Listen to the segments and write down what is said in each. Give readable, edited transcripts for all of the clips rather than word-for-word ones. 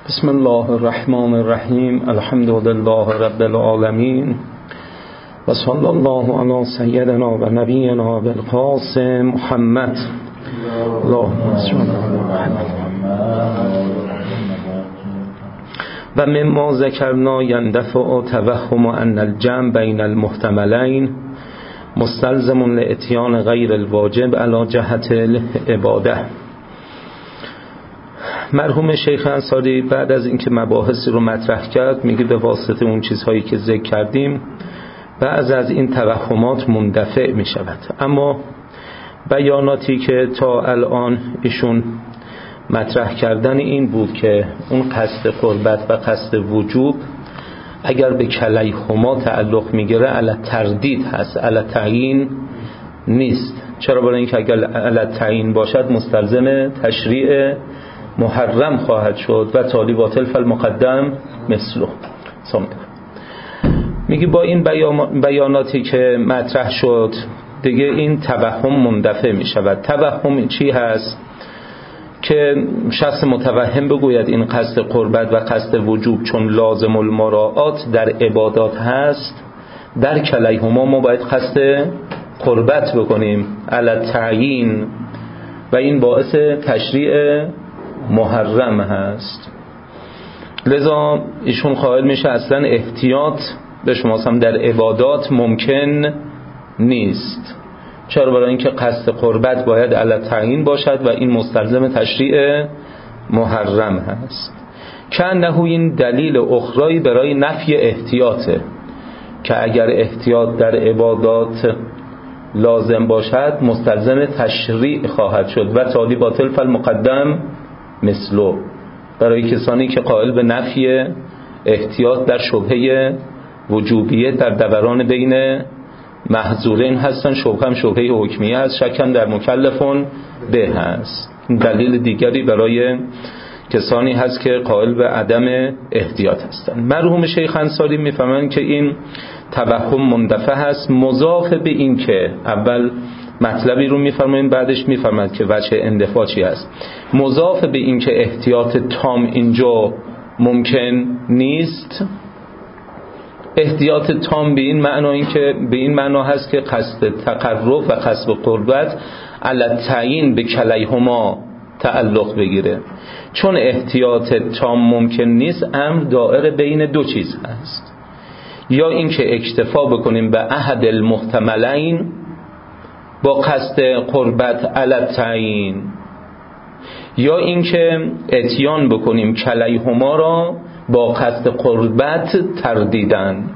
بسم الله الرحمن الرحیم. الحمد لله رب العالمین و صلی الله علی سیدنا و نبینا بالقاسم محمد. اللهم صل علی محمد. و مما ذکرنا یندفع توهم ان الجمع بین المحتملین مستلزم لاتیان غیر الواجب علی جهت العباده. مرحوم شیخ انصاری بعد از اینکه مباحثی رو مطرح کرد میگه به واسطه اون چیزهایی که ذکر کردیم بعض از این توهمات مندفع می شود. اما بیاناتی که تا الان ایشون مطرح کردن این بود که اون قصد قربت و قصد وجوب اگر به کلیهما تعلق میگیره علی تردید هست، علی تعیین نیست. چرا؟ برای اینکه اگر علی تعیین باشد مستلزم تشریع محرم خواهد شد و تالی باطل فالمقدم مثله. میگه با این بیاناتی که مطرح شد دیگه این توهم مندفع می شود. توهم چی هست؟ که شخص متوهم بگوید این قصد قربت و قصد وجوب چون لازم المراعات در عبادات هست، در کلیهما ما باید قصد قربت بکنیم علی تعیین و این باعث تشریع محرم هست. لذا ایشون قائل میشه اصلا احتیاط به شما هم در عبادات ممکن نیست. چرا؟ برای اینکه قصد قربت باید علی تعیین باشد و این مستلزم تشریع محرم هست. که انه این دلیل اخرایی برای نفی احتیاطه که اگر احتیاط در عبادات لازم باشد مستلزم تشریع خواهد شد و تالی باطل فالمقدم مثلو. برای کسانی که قائل به نفی احتیاط در شبهه وجوبیه در دوران بین محظورین هستن، شبهه هم شبهه حکمیه هست، شکن در مکلفون به هست. دلیل دیگری برای کسانی هست که قائل به عدم احتیاط هستن. مرحوم شیخ انصاری میفهمن که این توهم مندفع هست، مضاف به این که اول مطلبی رو میفرماییم بعدش میفرماید که وجه اندفاع چی هست. مضاف به این که احتیاط تام اینجا ممکن نیست. احتیاط تام به این معنا هست که قصد تقرب و قصد قربت علی تعیین به کلیهما تعلق بگیره. چون احتیاط تام ممکن نیست امر دائر بین دو چیز هست، یا این که اکتفا بکنیم به احد المحتملین با قصد قربت علی تعیین، یا این که اتیان بکنیم کلیهما را با قصد قربت تردیدن.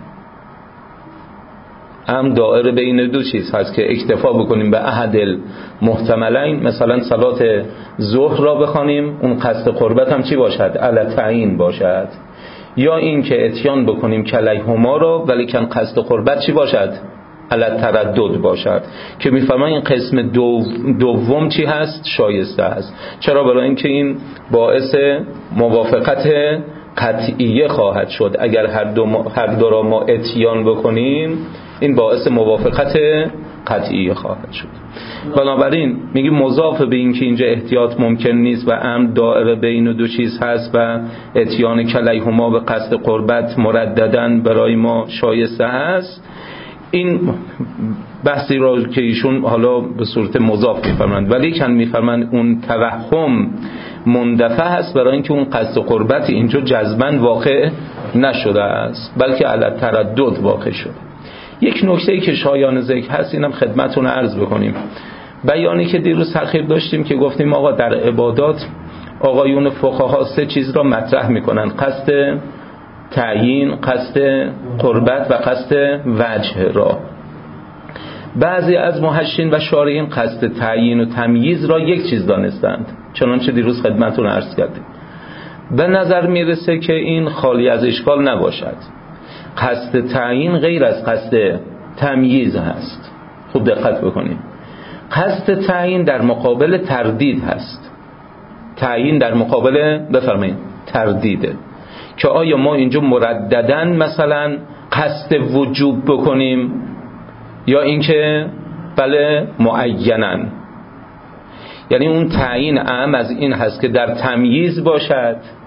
هم دائره بین دو چیز هست که اکتفا بکنیم به احد المحتملین، مثلا صلات ظهر را بخوانیم اون قصد قربت هم چی باشد؟ علی تعیین باشد. یا این که اتیان بکنیم کلیهما را ولیکن قصد قربت چی باشد؟ علی تردد باشد. که میفرمان این قسم دوم چی هست؟ شایسته هست. چرا؟ برای اینکه این باعث موافقت قطعیه خواهد شد. اگر هر دو را ما اتیان بکنیم این باعث موافقت قطعیه خواهد شد. بنابراین میگیم مضاف به این که اینجا احتیاط ممکن نیست و امر دائره بین دو چیز هست و اتیان کلیهما به قصد قربت مرددن برای ما شایسته هست. این بحثی را که ایشون حالا به صورت مضاف میفرمند، ولی کن میفرمند اون توهم مندفع هست برای اینکه اون قصد قربت اینجا جزمن واقع نشده است بلکه علی تردد واقع شده. یک نکته‌ای که شایان ذکر هست اینم خدمتتون عرض بکنیم. بیانی که دیروز تأخیر داشتیم که گفتیم آقا در عبادات آقایون فقها سه چیز را مطرح میکنن: قصد تعیین، قصد قربت و قصد وجه را. بعضی از محشین و شارعین قصد تعیین و تمییز را یک چیز دانستند، چنانچه دیروز خدمتتون عرض کردیم. به نظر میرسه که این خالی از اشکال نباشد. قصد تعیین غیر از قصد تمییز هست. خوب دقت بکنیم. قصد تعیین در مقابل تردید هست. تعیین در مقابل بفرمایید تردیده، که آیا ما اینجا مرددن مثلا قصد وجوب بکنیم یا اینکه بله معینن. یعنی اون تعیین اعم از این هست که در تمییز باشد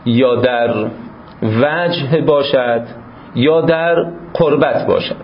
یا در وجه باشد یا در قربت باشد.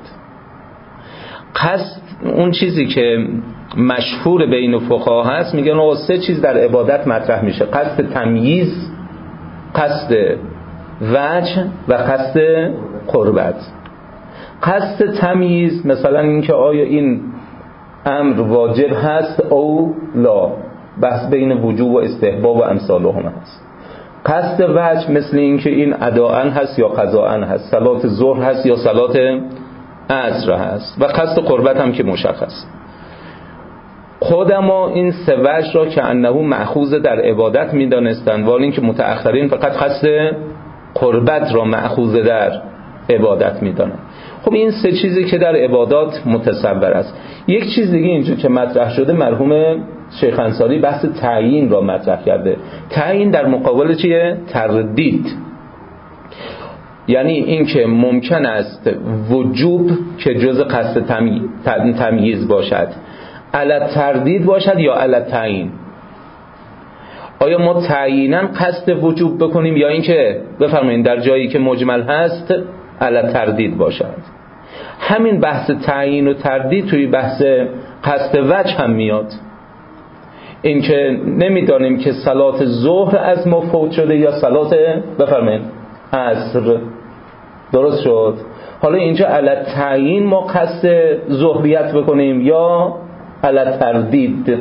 قصد اون چیزی که مشهور بین فقها هست، میگن آقا 3 چیز در عبادت مطرح میشه: قصد تمییز، قصد وجه و قصد قربت. قصد تمییز مثلا اینکه آیا این امر واجب هست او لا، بحث بین وجوب و استحباب و امثالهم هست. قصد وجه مثل اینکه این اداءن هست یا قضاءن هست، صلات ظهر هست یا صلات عصر هست. و قصد قربت هم که مشخص. خودما این 3 وجه را که انه مأخوذ در عبادت میدانستند، ولی اینکه متأخرین فقط قصد قربت را مأخوذ در عبادت میدانند. خب این 3 چیزی که در عبادات متصور است. یک چیز دیگه اینجا که مطرح شده، مرحوم شیخ انصاری بحث تعیین را مطرح کرده. تعیین در مقابل چیه؟ تردید. یعنی این که ممکن است وجوب که جز قصد تمییز باشد، علی تردید باشد یا علی تعیین. آیا ما تعیینا قصد وجوب بکنیم یا اینکه بفرمایید در جایی که مجمل هست علی تردید باشد؟ همین بحث تعیین و تردید توی بحث قصد وجه هم میاد. این که نمیدانیم که صلات ظهر از ما فوت شده یا صلات بفرمایید عصر. درست شد؟ حالا اینجا علی تعیین ما قصد ظهریت بکنیم یا علی تردید.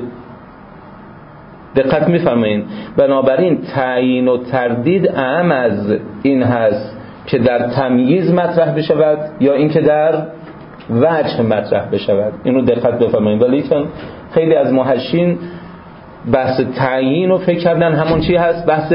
دقت میفرمایید؟ بنابراین تعیین و تردید اهم از این هست که در تمییز مطرح بشود یا اینکه در وجه مطرح بشود. اینو دقت بفرمایید. ولی خیلی از محشین بحث تعیین رو فکر کردن همون چی هست؟ بحث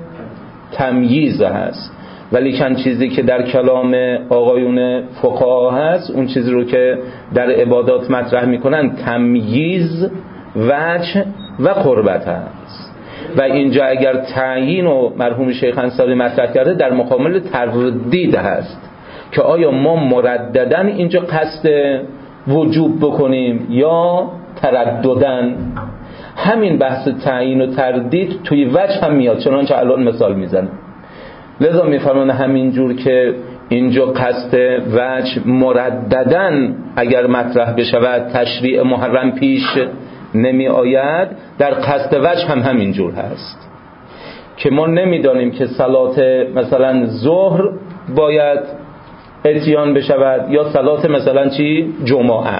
تمییز هست. ولی چیزی که در کلام آقایون فقها هست، اون چیزی رو که در عبادات مطرح میکنن تمییز، وجه و قربت هست. و اینجا اگر تعیین و مرحوم شیخ انصاری مطرح کرده، در مقابل تردید هست که آیا ما مردداً اینجا قصد وجوب بکنیم یا تردداً. همین بحث تعیین و تردید توی وجه هم میاد، چنانچه الان مثال میزنه. لذا میفرمان همین جور که اینجا قصد وجه مردداً اگر مطرح بشود تشریع محرم پیش نمی آید، در قصد وجه هم همین جور هست که ما نمیدانیم که صلات مثلا ظهر باید اتیان بشود یا صلات مثلا چی؟ جمعه.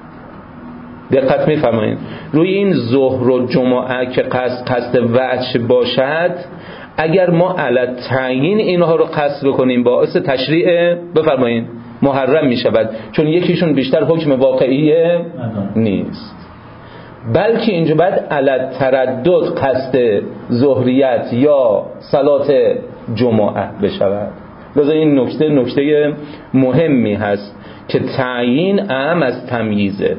دقت میفرمایید؟ روی این ظهر و جمعه که قصد وجه باشد، اگر ما علی تعیین اینها رو قصد بکنیم باعث تشریع بفرمایید محرم می شود، چون یکیشون بیشتر حکم واقعی نیست. بلکه اینجا بعد علی تردد قصد ظهریت یا صلات جمعه بشود. لذا این نکته مهمی هست که تعیین اهم از تمییزه.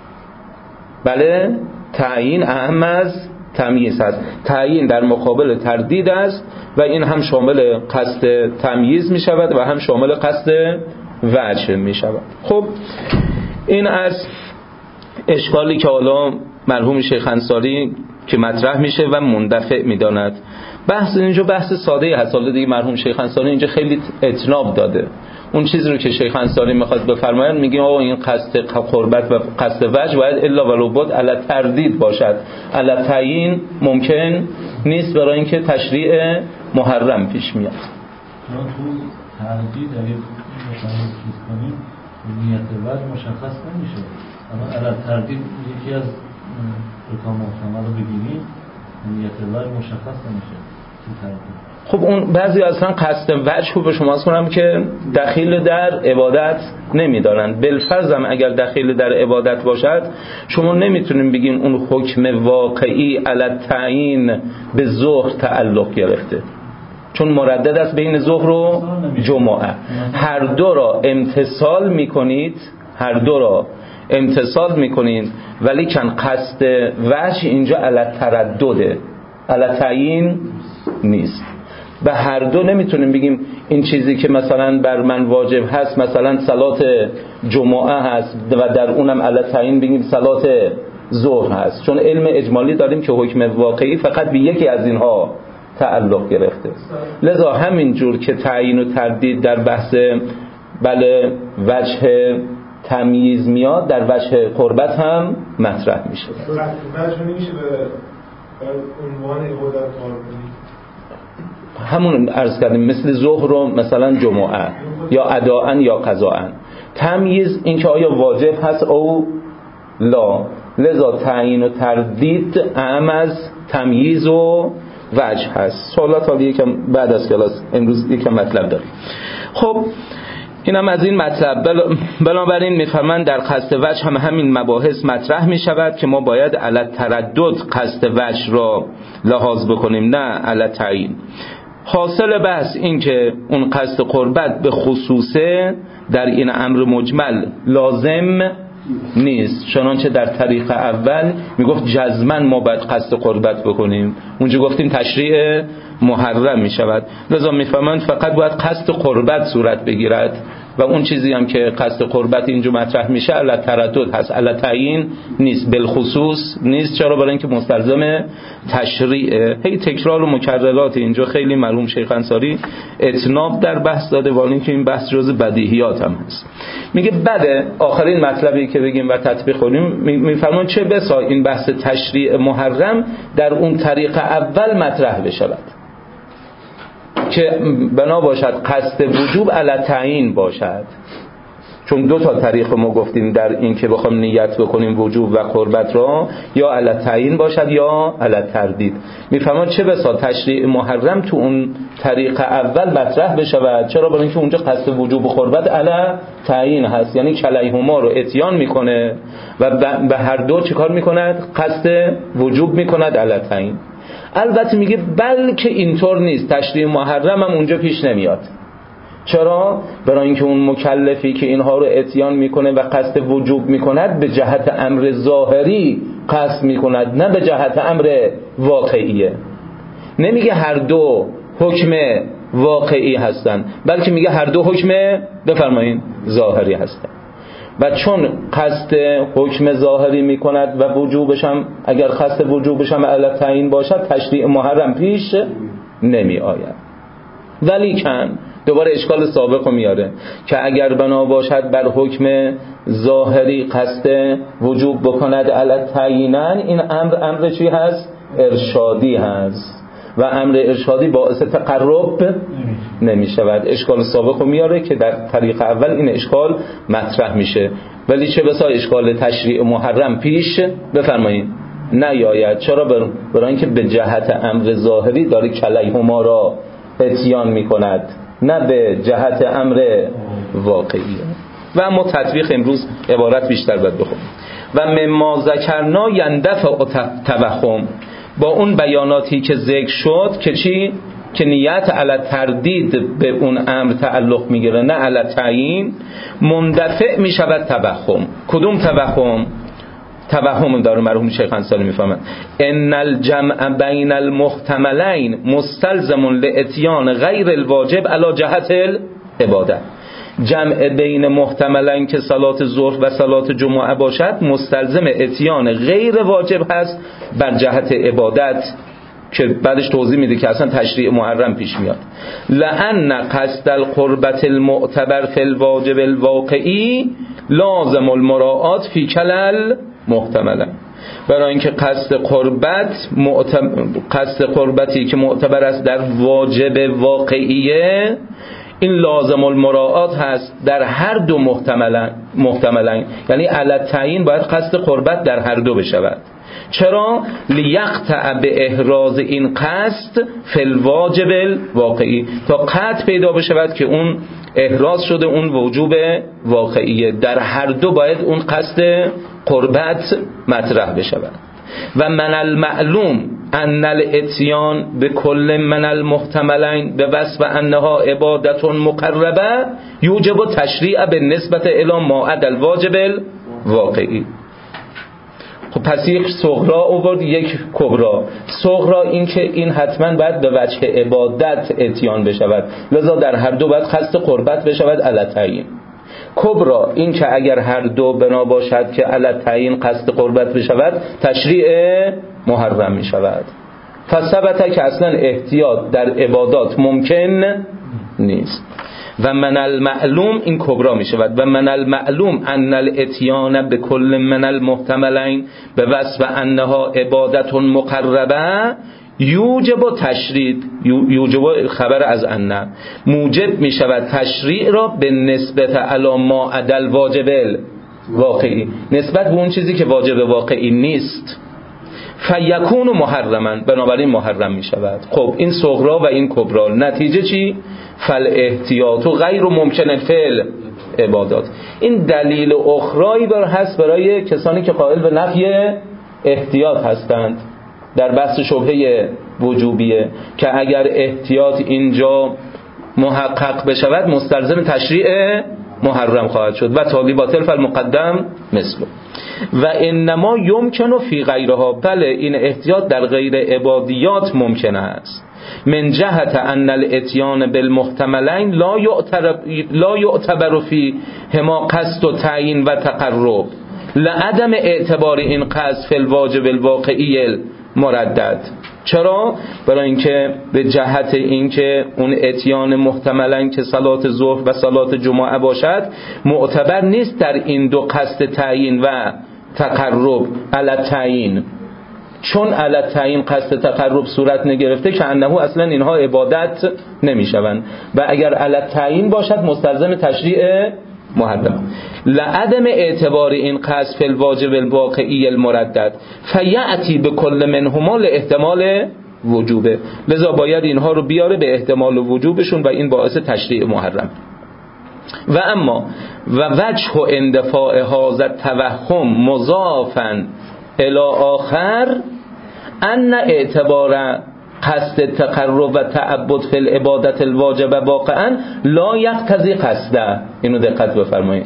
بله، تعیین اهم از تمییز است. تعیین در مقابل تردید است و این هم شامل قصد تمییز می شود و هم شامل قصد وجه می شود. خب این از اشکالی که حالا مرحوم شیخ انصاری که مطرح میشه و مندفع میداند. بحث اینجا بحث ساده هست. حالا دیگه مرحوم شیخ انصاری اینجا خیلی اطناب داده. اون چیزی رو که شیخ انصاری میخواد بفرمایند، میگیم آقا این قصد قربت و قصد وجه باید الا ولو بد علی تردید باشد، علی تعیین ممکن نیست، برای اینکه تشریع محرم پیش میاد. تو تردید اگه مثلا چیز کنیم نیت وجه مشخص نمیشه، اما علی تردید یکی از دو تا محتمل رو بگیریم نیت وجه مشخص نمیشه تو تردید. خب اون بعضی اصلا قصد وجه رو به شما کنم که دخیل در عبادت نمیدارن. بالفرض هم اگر دخیل در عبادت باشد، شما نمیتونین بگین اون حکم واقعی علی تعیین به ظهر تعلق گرفته، چون مردد است بین ظهر و جمعه. هر دو را امتثال میکنید، ولی کن قصد وجه اینجا علی تردده، علی تعیین نیست. به هر دو نمیتونیم بگیم این چیزی که مثلا بر من واجب هست مثلا صلات جمعه هست و در اونم علی تعیین بگیم صلات ظهر هست، چون علم اجمالی داریم که حکم واقعی فقط به یکی از اینها تعلق گرفته. لذا همین جور که تعیین و تردید در بحث وجه تمییز میاد، در وجه قربت هم مطرح میشه. وجه نمیشه به عنوان عبادت کار کنید. همون عرض کردیم مثل ظهر و مثلا جمعه یا اداءً یا قضاءً. تمییز این که آیا واجب هست او لا. لذا تعیین و تردید اعم از تمییز و وجه هست. سوالات حالی یکم بعد از کلاس امروز یکم مطلب داریم. خب اینم از این مطلب. بنابراین میفرمایند در قصد وجه هم همین مباحث مطرح می شود که ما باید علی تردد قصد وجه را لحاظ بکنیم، نه علی تعیین. حاصل بحث این که اون قصد قربت به خصوصه در این امر مجمل لازم نیست، چنانچه در طریق اول میگفت جزماً ما باید قصد قربت بکنیم، اونجا گفتیم تشریع محرم میشود. لذا میفهمند فقط باید قصد قربت صورت بگیرد و اون چیزی هم که قصد قربت اینجا مطرح میشه علی تردد هست، علی تعیین نیست، بالخصوص نیست. چرا؟ برای اینکه مستلزم تشریع. هی تکرار و مکررات اینجا خیلی مرحوم شیخ انصاری اتناب در بحث داده، ولی اینکه این بحث جز بدیهیات هم هست. میگه بده آخرین مطلبی که بگیم و تطبیق کنیم، میفرمان چه بسا این بحث تشریع محرم در اون طریق اول مطرح بشود که بنا باشد قصد وجوب علی تعیین باشد. چون دو تا طریق ما گفتیم در این که بخوام نیت بکنیم وجوب و قربت را، یا علی تعیین باشد یا علی تردید. میفهمن چه بسا تشریع محرم تو اون طریق اول مطرح بشود. چرا؟ برای اینکه اونجا قصد وجوب و قربت علی تعیین هست، یعنی کلیهما رو اتیان میکنه و به هر دو چیکار میکند؟ قصد وجوب میکند علی تعیین. البته میگه بلکه اینطور نیست، تشریع محرم هم اونجا پیش نمیاد. چرا؟ برای اینکه اون مکلفی که اینها رو اتیان میکنه و قصد وجوب میکند به جهت امر ظاهری قصد میکند، نه به جهت امر واقعیه. نمیگه هر دو حکم واقعی هستن، بلکه میگه هر دو حکم بفرمایین ظاهری هستن. و چون قصد حکم ظاهری میکند و وجوبش هم اگر قصد وجوبش هم علی تعیین باشد، تشریع محرم پیش نمی آید. ولیکن دوباره اشکال سابق رو میاره که اگر بنا باشد بر حکم ظاهری قصد وجوب بکند علی تعیینن، این امر چی هست؟ ارشادی هست و امر ارشادی باعث تقرب نمی شود. اشکال سابق رو میاره که در طریق اول این اشکال مطرح میشه، ولی چه بسا اشکال تشریع محرم پیش بفرمایید نیاید. چرا؟ برای اینکه به جهت امر ظاهری داره کلیهما را اتیان میکند، نه به جهت امر واقعی. و اما تطبیق امروز عبارت بیشتر باید بخونیم. و مما ذکرنا یندفع توهم، با اون بیاناتی که ذکر شد که چی؟ که نیت علی تردید به اون امر تعلق میگیره نه علی تعیین، مندفع میشود توهم. کدوم توهم؟ توهم داره مرحوم شیخ انصاری میفهمند ان الجمع بین المحتملین مستلزم لاتیان غیر الواجب علی جهت العباده. جمع بین محتملین که صلات ظهر و صلات جمعه باشد مستلزم اتیان غیر واجب هست بر جهت عبادت، که بعدش توضیح میده که اصلا تشریع محرم پیش میاد. لأن قصد القربت المعتبر فی الواجب الواقعی لازم المراعات فی کلل محتملن. برای اینکه قصد قربتی که معتبر است در واجب واقعیه، این لازم المراعات هست در هر دو محتملن، یعنی علی تعیین باید قصد قربت در هر دو بشود. چرا؟ لیقطع به احراز این قصد فی الواجب الواقعی، تا قطع پیدا بشود که اون احراز شده اون وجوب واقعیه، در هر دو باید اون قصد قربت مطرح بشود. و من المعلوم ان الاتیان به کل من المحتملین به وصف انها عبادت مقربه یوجب تشریع به نسبت الی ما عدا الواجب الواقعی. خب پس یک صغرا آورد یک کبرا. صغرا این که این حتما باید به وجه عبادت اتیان بشود، لذا در هر دو باید قصد قربت بشود علی تعیین. کبرا این که اگر هر دو بنا باشد که علی تعیین قصد قربت بشود، تشریع محرم می شود. فثبت که اصلا احتیاط در عبادات ممکن نیست. و من المعلوم، این کبرا می شود، و من المعلوم ان الاتیان به کل من المحتملین به وصف انها عبادت مقربه یوجب تشرید، یوجب خبر از ان، موجب می شود تشریع را به نسبت علی ما عدل واجب واقعی، نسبت به اون چیزی که واجب واقعی نیست، فیکون محرما، بنابراین محرم می شود. خب این صغرا و این کبرا، نتیجه چی؟ فالاحتیاط غیر ممکن فعل عبادات. این دلیل اخرایی هست برای کسانی که قائل به نفی احتیاط هستند در بحث شبهه وجوبیه، که اگر احتیاط اینجا محقق بشود مستلزم تشریع محرم خواهد شد و تالی باطل فالمقدم مثله. و انما یمکن فی غیرها، بله این احتیاط در غیر عبادیات ممکن است، من جهت ان الاتیان بالمحتملین لا یعتبر فی هما قصد و تعیین و تقرب لعدم اعتبار این قصد فی الواجب الواقعی مردد. چرا؟ برای اینکه به جهت اینکه اون اتیان محتملاً که صلات ظهر و صلات جمعه باشد معتبر نیست در این دو قصد تعیین و تقرب علی تعیین، چون علی تعیین قصد تقرب صورت نگرفته که انه اصلا اینها عبادت نمیشوند و اگر علی تعیین باشد مستلزم تشریع محرم. لعدم اعتبار این قصد فی الواجب الواقعی المردد فیأتی به کل منهما لاحتمال وجوبه، لذا باید اینها رو بیاره به احتمال وجوبشون و این باعث تشریع محرم. و اما و وجه اندفاع هذا التوهم مضافا الی آخر ان اعتبار قصد تقرب و تعبد فی العبادت الواجب واقعا لا یقتضی قصده. اینو دقت بفرمایید،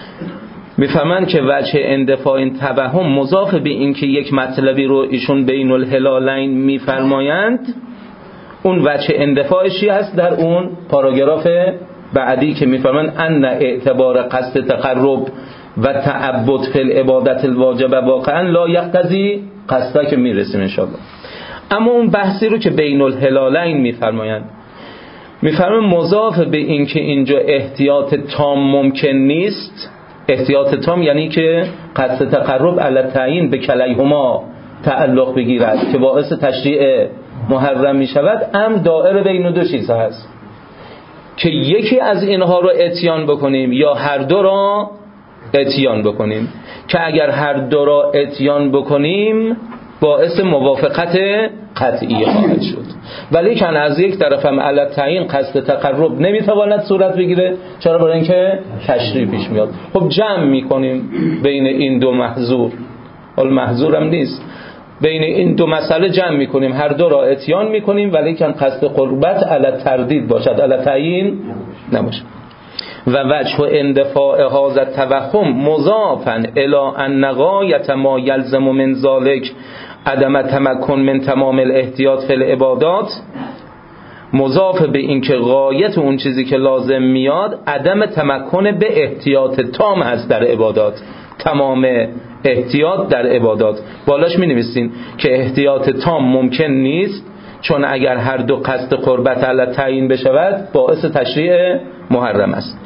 میفهمن که وجه اندفاع این توهم مضاف به این که یک مطلبی رو ایشون بین الهلالین میفرمایند، اون وجه اندفاعشی هست در اون پاراگراف بعدی که میفرمان ان اعتبار قصد تقرب و تعبد فی العبادت الواجب واقعا لا یقتضی قصده که میرسیم انشاءالله. اما اون بحثی رو که بین الهلالین میفرمایند، میفرمان مضاف به این که اینجا احتیاط تام ممکن نیست. احتیاط تام یعنی که قصد تقرب علی تعیین به کلیهما تعلق بگیرد که باعث تشریع محرم می شود. امر دائره بین دو چیز هست که یکی از اینها رو اتیان بکنیم یا هر دو را اتیان بکنیم، که اگر هر دو را اتیان بکنیم باعث موافقت قطعی خواهد شد، ولی کن از یک طرف هم علی تعیین قصد تقرب نمیتواند صورت بگیره. چرا؟ برای اینکه تشریع پیش میاد. خب جمع میکنیم بین این دو محظور، حال محظور هم نیست، بین این دو مسئله جمع میکنیم، هر دو را اتیان میکنیم ولی کن قصد قربت علی تردید باشد، علی تعیین نباشد. و وجه اندفاع هذا التوهم مضافا الی ان غایة ما یلزم من ذلک عدم تمکن من تمام الاحتیاط فی العبادات، مضاف به این که غایت اون چیزی که لازم میاد عدم تمکن به احتیاط تام هست در عبادات، تمام احتیاط در عبادات. بالاش می نویسین که احتیاط تام ممکن نیست، چون اگر هر دو قصد قربت علی تعیین بشود باعث تشریع محرم است.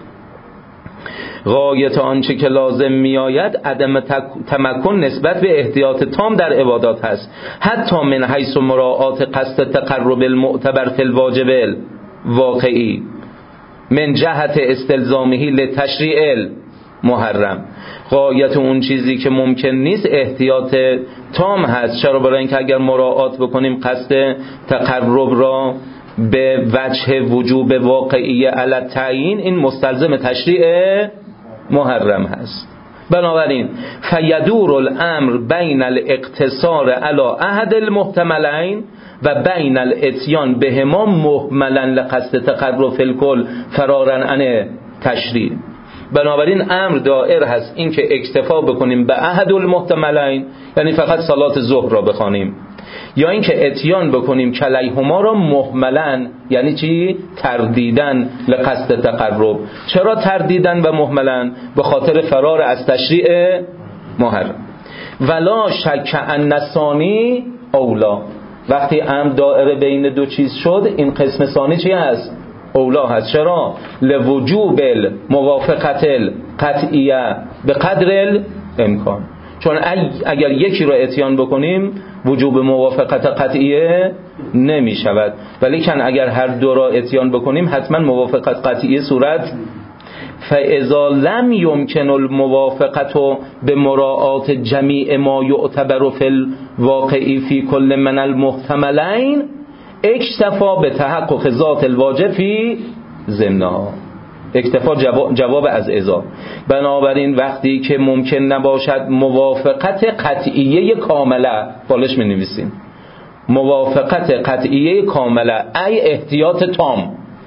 غایت آنچه که لازم میآید عدم تمکن نسبت به احتیاط تام در عبادات هست، حتی من حیث مراعات قصد تقرب المعتبر فی الواجب واقعی من جهت استلزامه لتشریع محرم. غایت اون چیزی که ممکن نیست احتیاط تام هست. چرا؟ برای اینکه اگر مراعات بکنیم قصد تقرب را به وجه وجوب واقعی علی تعیین، این مستلزم تشریع محرم هست. بنابراین فیدور الامر بین الاقتصار علی احد المحتملین و بین الاتیان بهما مهملا لقصد تقرب فی الکل فرارا عن تشریع. بنابراین امر دائر هست این که اکتفا بکنیم به احد المحتملین، یعنی فقط صلات ظهر را بخوانیم، یا اینکه اتیان بکنیم کلیهما را مهملن، یعنی چی؟ تردیدن لقصد تقرب. چرا تردیدن و مهملن؟ به خاطر فرار از تشریع محرم. ولا شک ان ثانی اولا، وقتی امر دائره بین دو چیز شد، این قسم ثانی چی هست؟ اولا هست. چرا؟ لوجوب موافقت القطعیه به قدر الامکان. چون اگر یکی رو اتیان بکنیم وجوب موافقت قطعیه نمی شود، ولیکن اگر هر دو را اتیان بکنیم حتما موافقت قطعیه صورت. فاذا لم يمكن الموافقه بمراعات جمیع ما یعتبر فی الواقع فی کل من المحتملین اکتفا به تحقق ذات الواجب فی ضمنها. اکتفا جواب از اذا. بنابراین وقتی که ممکن نباشد موافقت قطعیه کامله، بالش می نویسیم موافقت قطعیه کامله ای احتیاط تام،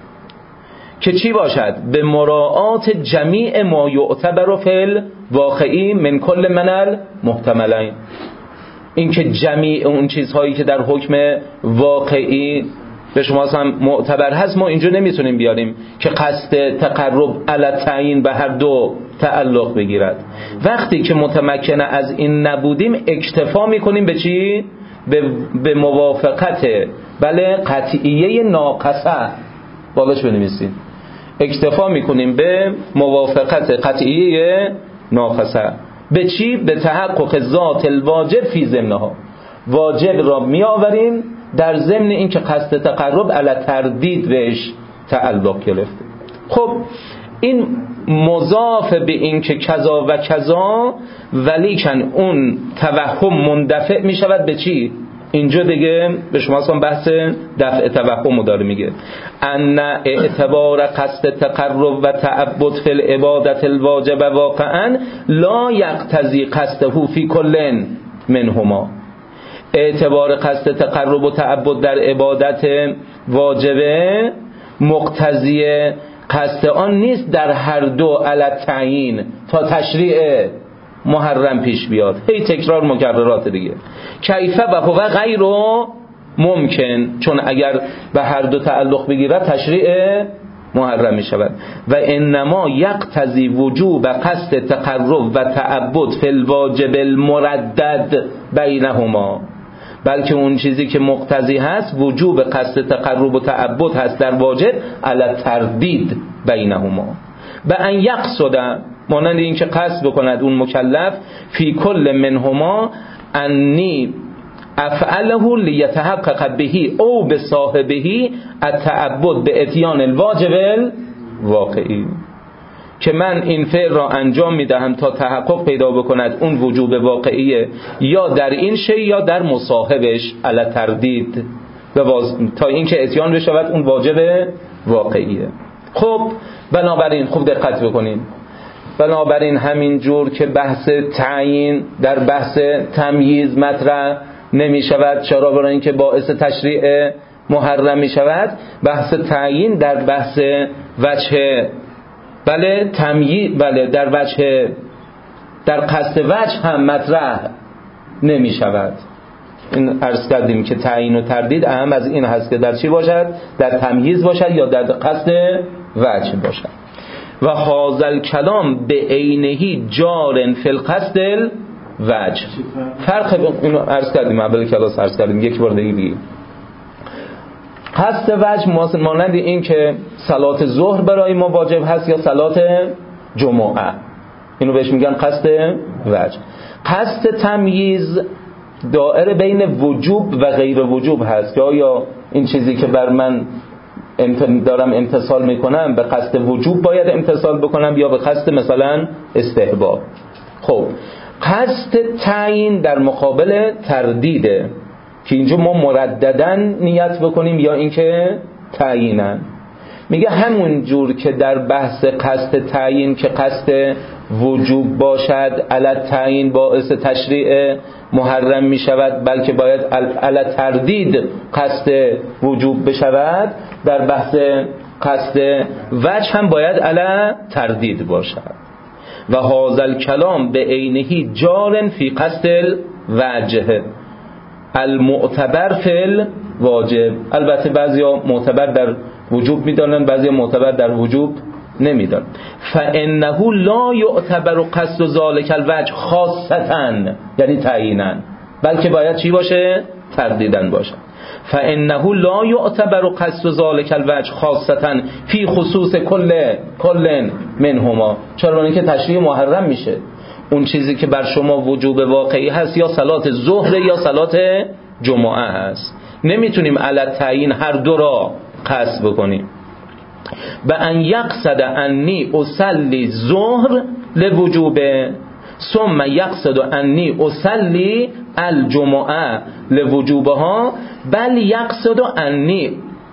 که چی باشد؟ به مراعات جمیع ما یعتبر فی الواقعی من کل من المحتملین. این که جمیع اون چیزهایی که در حکم واقعی به شما اصلا معتبر هست ما اینجا نمیتونیم بیاریم که قصد تقرب علی تعیین به هر دو تعلق بگیرد. وقتی که متمکن از این نبودیم اکتفا میکنیم به چی؟ به موافقت بله قطعیه ناقصه. بالاش بنویسید اکتفا میکنیم به موافقت قطعیه ناقصه. به چی؟ به تحقق ذات الواجب فی ضمنها. واجب را می آوریم در ضمن این که قصد تقرب علی تردید بهش تعلق گرفته. خب این مضاف به این که کذا و کذا، ولیکن اون توهم مندفع می شود به چی؟ اینجا دیگه به شما اصلا بحث دفع توهم داره میگه ان اعتبار قصد تقرب و تعبد فی العبادت الواجب واقعا لا یقتضی قصده فی کل منهما. اعتبار قصد تقرب و تعبد در عبادت واجبه مقتضی قصد آن نیست در هر دو علی تعیین تا تشریع محرم پیش بیاد. هی تکرار مکررات دیگه. کیفه و هو غیر ممکن، چون اگر به هر دو تعلق بگیرد تشریع محرم می شود. و انما یقتضی وجوب قصد تقرب و تعبد فی الواجب المردد بینهما، بلکه اون چیزی که مقتضی هست وجوب قصد تقرب و تعبد هست در واجب علی تردید بینهما. به ان یقصد، مانند این که قصد بکند اون مکلف فی کل منهما انی افعله لیتحقق بهی او به صاحبهی التعبد به اتیان الواجب الواقعی، که من این فعل را انجام میدهم تا تحقق پیدا بکند اون وجوب واقعیه یا در این شی یا در مصاحبش علی تردید تا اینکه اتیان بشود اون واجب واقعیه. خب بنابراین خوب دقت بکنین، بنابراین همین جور که بحث تعیین در بحث تمییز مطرح نمی شود، چرا؟ برای اینکه باعث تشریع محرم می شود. بحث تعیین در بحث وجه بله تمییز بله در وجه در قصد وجه هم مطرح نمی شود. این عرض کردیم که تعیین و تردید اهم از این هست که در چی باشد؟ در تمییز باشد یا در قصد وجه باشد. و هذا کلام به عینه جار فی القصد الوجه. فرق اینو عرض کردیم اول کلاس، عرض کردیم یک بار دیگه بگیم. قصد وجه مانند این که صلات ظهر برای ما واجب هست یا صلات جمعه، اینو بهش میگن قصد وجه. قصد تمییز دائره بین وجوب و غیر وجوب هست، یا این چیزی که بر من دارم امتصال میکنم به قصد وجوب باید امتصال بکنم یا به قصد مثلا استحباب. خب قصد تعیین در مقابل تردیده که اینجا ما مرددن نیت بکنیم یا اینکه تعیینن. میگه همون جور که در بحث قصد تعیین که قصد وجوب باشد علی تعیین باعث تشریع محرم می شود، بلکه باید علی تردید قصد وجوب بشود، در بحث قصد وجه هم باید علی تردید باشد. و هذا الکلام به عینه جار فی قصد الوجه المعتبر فی الواجب. البته بعضیا معتبر در وجوب میدانن، بعضیا معتبر در وجوب نمیدان. فانه لا یعتبر قصد ذلک الوجه خاصتا، یعنی تعیینا، بلکه باید چی باشه؟ تردیدن باشه. فانه لا یعتبر قصد ذلك الوجه خاصتا فی خصوص کل منهما. چرا؟ اینکه تشریع محرم میشه. اون چیزی که بر شما وجوب واقعی هست یا صلات ظهر یا صلات جمعه هست، نمیتونیم علی التعیین هر دو را قصد بکنیم. به ان یقصد انی اصلی ظهر لوجوب ثم یقصد انی اصلی الجمعه لوجوبها بل یقصد انی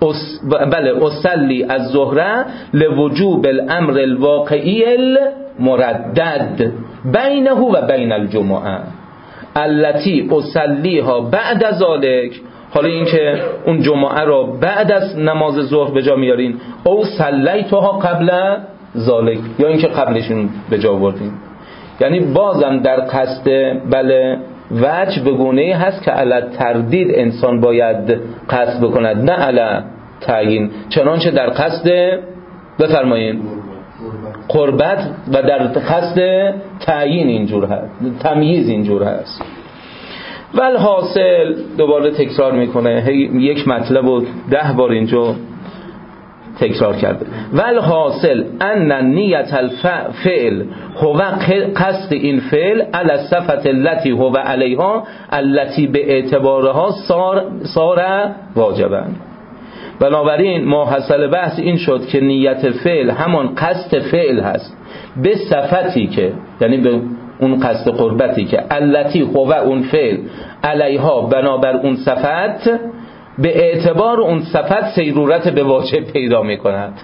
اصلی الظهر لوجوب الامر الواقعی المردد بینه و بین الجمعه التي اصلیها بعد ذلك. حالا این که اون جمعه را بعد از نماز ظهر به جا میارین، او صلیتها قبل ذلك، یا این که قبلشون به جا بردین. یعنی بازم در قصد وجه به گونه‌ای هست که علی تردید انسان باید قصد بکند، نه علی تعیین. چنانچه در قصد بفرمایین قربت و در قصد تعیین اینجور هست، تمییز اینجور هست. والحاصل دوباره تکرار میکنه، یک مطلب رو 10 بار اینجا تکرار کرده. والحاصل ان نیت الفعل هو قصد این فعل علی الصفة التي هو علیها التي به اعتبارها صار واجبا. بنابراین ماحصل بحث این شد که نیت فعل همان قصد فعل هست به صفتی که، یعنی به اون قصد قربتی که التی هو اون فعل علیها بنابر اون صفت به اعتبار اون صفت سیرورت به واجب پیدا می کند.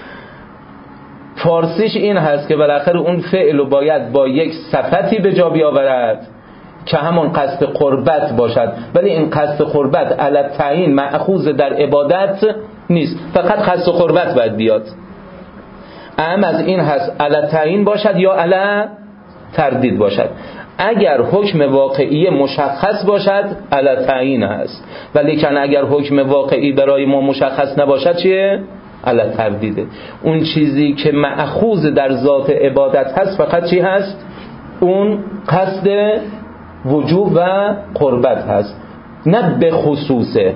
فارسیش این هست که بالاخره اون فعل رو باید با یک صفتی به جا بیاورد که همون قصد قربت باشد، ولی این قصد قربت علی التعیین مأخوذ در عبادت نیست، فقط قصد قربت باید بیاد. اهم از این هست علی التعیین باشد یا علی تردید باشد. اگر حکم واقعی مشخص باشد علی التعیین هست، ولی کن اگر حکم واقعی برای ما مشخص نباشد چیه؟ علی التردیده. اون چیزی که مأخوذ در ذات عبادت هست فقط چی هست؟ اون قصد وجوب و قربت هست، نه به خصوصه.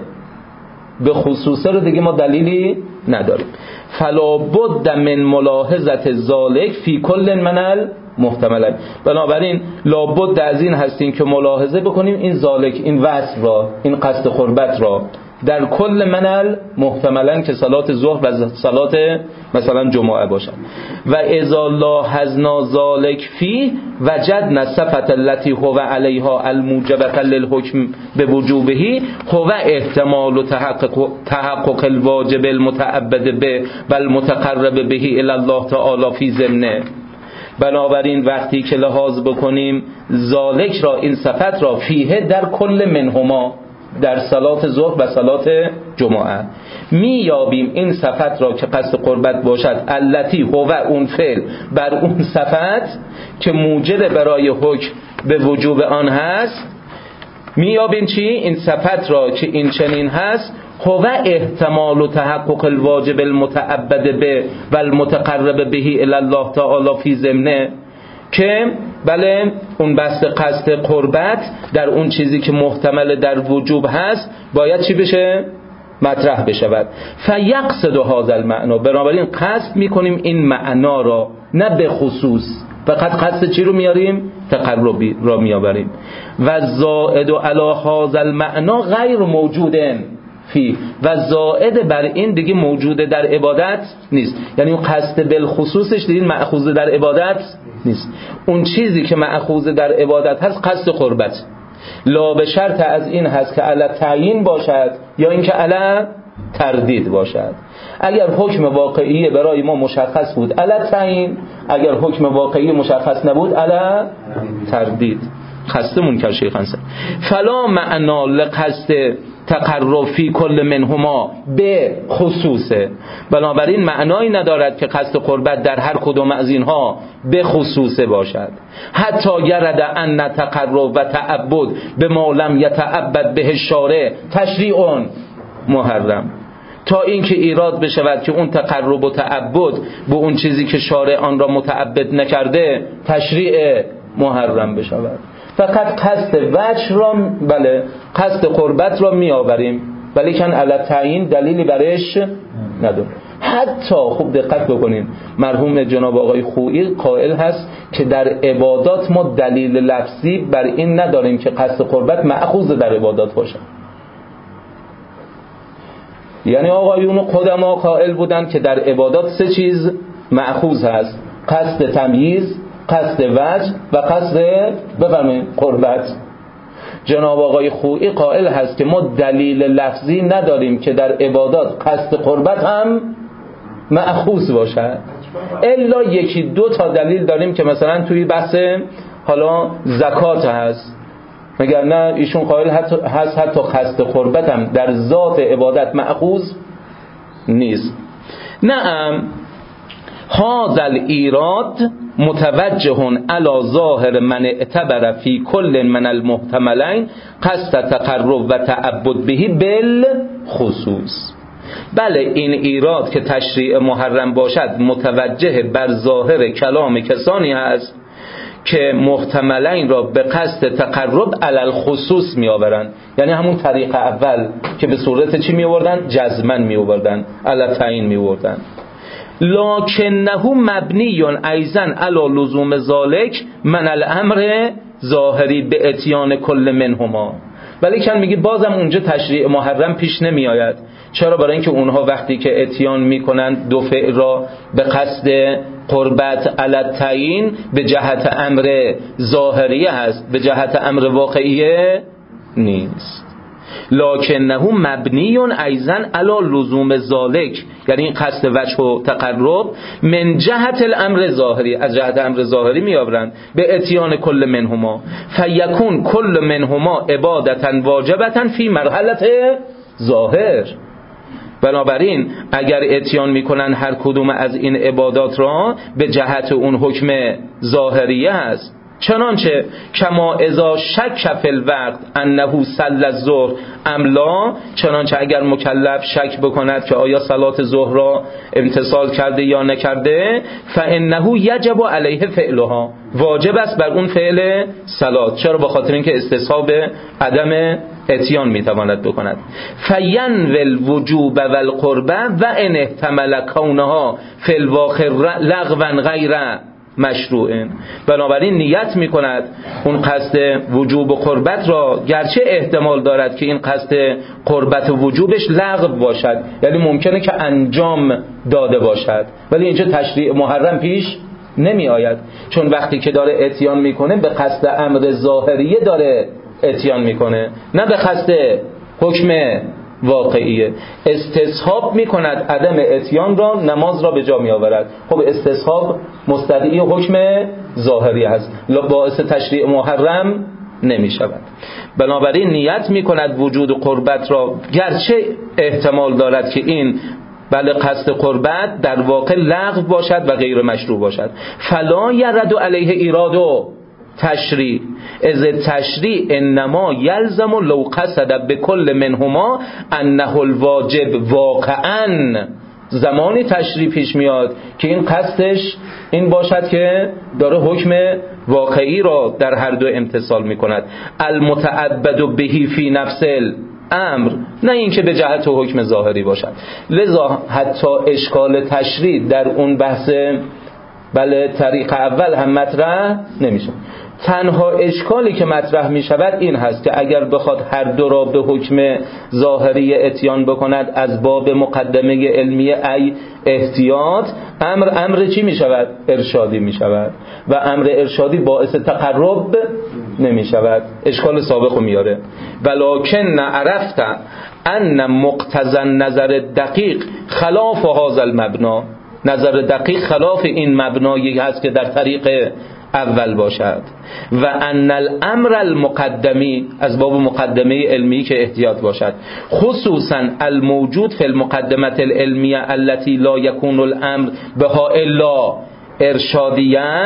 به خصوصه رو دیگه ما دلیلی نداریم. فلا بد من ملاحظه ذالک فی کل من المحتملین. بنابراین لابد از این هستیم که ملاحظه بکنیم این ذالک، این وصف را، این قصد قربت را در کل من المحتملین که صلات ظهر و صلات مثلا جمعه باشد. و اذا لاحظنا ذالک فی وجدنا صفة التي هو علیها الموجبة للحکم بوجوبه هو احتمال و تحقق الواجب المتعبد به و المتقرب به الی الله تعالی فی ضمنه. بنابراین وقتی که لحاظ بکنیم ذالک را، این صفت را، فیه در کل منهما، در صلات ظهر و صلات جمعه میابیم این صفت را که قصد قربت باشد التی هو اون فعل بر اون صفت که موجب برای حکم به وجوب آن هست. میابیم چی؟ این صفت را که این چنین هست هو احتمال و تحقق الواجب المتعبد به و المتقرب به الی الله تعالی فی ضمنه، که بله اون بحث قصد قربت در اون چیزی که محتمل در وجوب هست باید چی بشه؟ مطرح بشود. فیقصد هذا المعنی، بنابراین قصد میکنیم این معنا را، نه به خصوص. فقط قصد چی رو میاریم؟ تقربی را میآوریم. و زائد علی هذا المعنی غیر موجودن فی، و زائد بر این دیگه موجوده در عبادت نیست. یعنی اون قصد بالخصوصش دیگه مأخوذ در عبادت نیست. اون چیزی که مأخوذ در عبادت هست قصد قربت، لا به شرط از این هست که علی تعیین باشد یا اینکه علی تردید باشد. اگر حکم واقعی برای ما مشخص بود علی تعیین، اگر حکم واقعی مشخص نبود علی تردید. خستمون کرد شیخ انصاری. فلا معنا لقصد تقرب فی کل منهما به خصوصه. بنابراین معنایی ندارد که قصد قربت در هر کدوم از اینها به خصوصه باشد. حتی گرد ان تقرب و تعبد به ما لم یتعبد به شارع تشریع محرم، تا اینکه ایراد بشود که اون تقرب و تعبد به اون چیزی که شارع آن را متعبد نکرده تشریع محرم بشود. فقط قصد وجه را، بله قصد قربت را می آوریم ولی کن علی تعیین دلیلی برش نداره. حتی خوب دقت بکنین مرحوم جناب آقای خویی قائل هست که در عبادات ما دلیل لفظی بر این نداریم که قصد قربت مأخوذ در عبادات باشه. یعنی آقایون قدما قائل بودن که در عبادات 3 چیز مأخوذ هست: قصد تمییز، قصد وجه و قصد بفرمایید قربت. جناب آقای خویی قائل هست که ما دلیل لفظی نداریم که در عبادات قصد قربت هم مأخوذ باشد، الا 1-2 تا دلیل داریم که مثلا توی بحث حالا زکات هست، مگر نه ایشون قائل هست حتی قصد قربت هم در ذات عبادت مأخوذ نیست. نعم هذا الایراد متوجه علی ظاهر من اعتبر فی کل من المحتملین قصد تقرب و تعبد به بالخصوص. بله این ایراد که تشریع محرم باشد متوجه بر ظاهر کلام کسانی هست که محتملین را به قصد تقرب علی الخصوص می آورند، یعنی همون طریق اول که به صورت چی می آوردن؟ جزمن می آوردن، علی تعیین می آوردن. لکنه مبنی ایضا علی لزوم ذالک من الامر ظاهری به اتیان کل منهما. ولی کن میگه بازم اونجا تشریع محرم پیش نمی آید. چرا؟ برای اینکه اونها وقتی که اتیان میکنند دو فعل را به قصد قربت علی التعیین به جهت امر ظاهریه هست، به جهت امر واقعیه نیست. لکنه مبنی ایضا علی لزوم ذالک، یعنی این قصد وجه و تقرب من جهت الامر ظاهری، از جهت امر ظاهری میآورند به اتیان کل منهما، فیکون کل منهما عبادتا واجبتا فی مرحله ظاهر. بنابراین اگر اتیان میکنن هر کدوم از این عبادات را به جهت اون حکم ظاهریه هست، چنانچه کما اذا شک فی الوقت انه صلی الظهر ام لا، چنانچه اگر مکلف شک بکند که آیا صلات ظهر را امتثال کرده یا نکرده، فانه یجب علیه فعلها، واجب است بر اون فعل صلات. چرا؟ بخاطر اینکه استصحاب عدم اتیان میتواند بکند. فینوی الوجوب و القربه و ان احتمل کونها فی الواقع لغوا غیر مشروع. بنابراین نیت میکند اون قصد وجوب و قربت را، گرچه احتمال دارد که این قصد قربت و وجوبش لغو باشد، یعنی ممکنه که انجام داده باشد، ولی اینجا تشریع محرم پیش نمی آید، چون وقتی که داره اتیان میکنه به قصد امر ظاهریه داره اتیان میکنه، نه به قصد حکم واقعیه. استصحاب میکند عدم اتیان را، نماز را به جا می آورد. خب استصحاب مستدعی حکم ظاهری هست، باعث تشریع محرم نمی شود. بنابراین نیت میکند وجود قربت را، گرچه احتمال دارد که این بله قصد قربت در واقع لغو باشد و غیر مشروع باشد. فلا یرد علیه ایراد تشریع از تشریع انما یلزم لو قصد بكل منهما انه الواجب واقعا. زمانی تشریع پیش میاد که این قصدش این باشد که داره حکم واقعی را در هر دو امتثال میکند، المتعبد بهی فی نفس الامر، نه اینکه به جهت حکم ظاهری باشد. لذا حتی اشکال تشریع در اون بحث بله طریق اول هم مطرح نمیشه. تنها اشکالی که مطرح می شود این هست که اگر بخواد هر دو را به حکم ظاهری اتیان بکند از باب مقدمه علمی ای احتیاط، امر چی می شود؟ ارشادی می شود و امر ارشادی باعث تقرب نمی شود. اشکال سابق رو میاره. ولکن عرفت ان مقتضى نظر دقیق خلاف هذا المبنا، نظر دقیق خلاف این مبنایی هست که در طریق اول باشد. و ان الامر المقدمی از باب مقدمه علمی که احتیاط باشد، خصوصا الموجود فی المقدمه العلمیه التي لا يكون الامر بها الا ارشادیاً،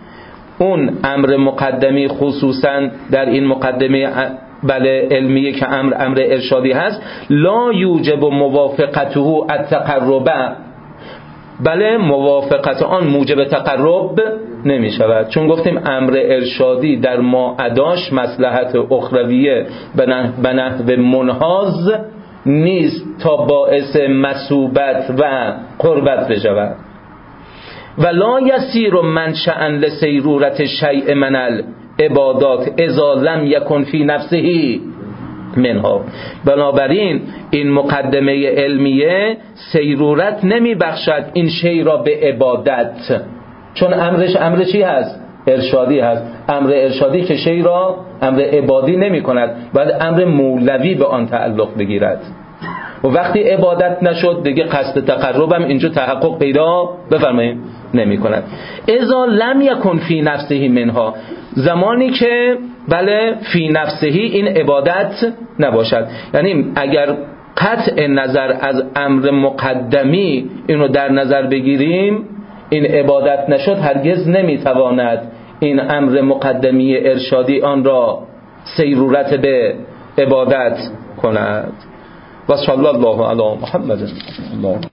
اون امر مقدمی خصوصا در این مقدمه بله علمیه که امر ارشادی هست، لا یوجب موافقته التقرب، بله موافقت آن موجب تقرب نمی شود، چون گفتیم امر ارشادی در ما اداش مصلحت اخرویه به نحو منحاز نیست تا باعث مثوبت و قربت بشود. ولا یسیر منشأ لسیرورت شیء من العبادات اذا لم یکن فی نفسه منها. بنابراین این مقدمه علمیه سیرورت نمی بخشد این شی را به عبادت، چون امرش امر چی هست؟ ارشادی هست. امر ارشادی که شی را امر عبادی نمی کند، باید امر مولوی به آن تعلق بگیرد. و وقتی عبادت نشد دیگه قصد تقربم اینجا تحقق پیدا بفرمایید نمی کند. اذا لم یکن فی نفسه منها، زمانی که بله فی نفسه این عبادت نباشد، یعنی اگر قطع نظر از امر مقدمی اینو در نظر بگیریم، این عبادت نشد هرگز نمیتواند این امر مقدمی ارشادی آن را سیرورت به عبادت کند. و صلی الله علی محمد.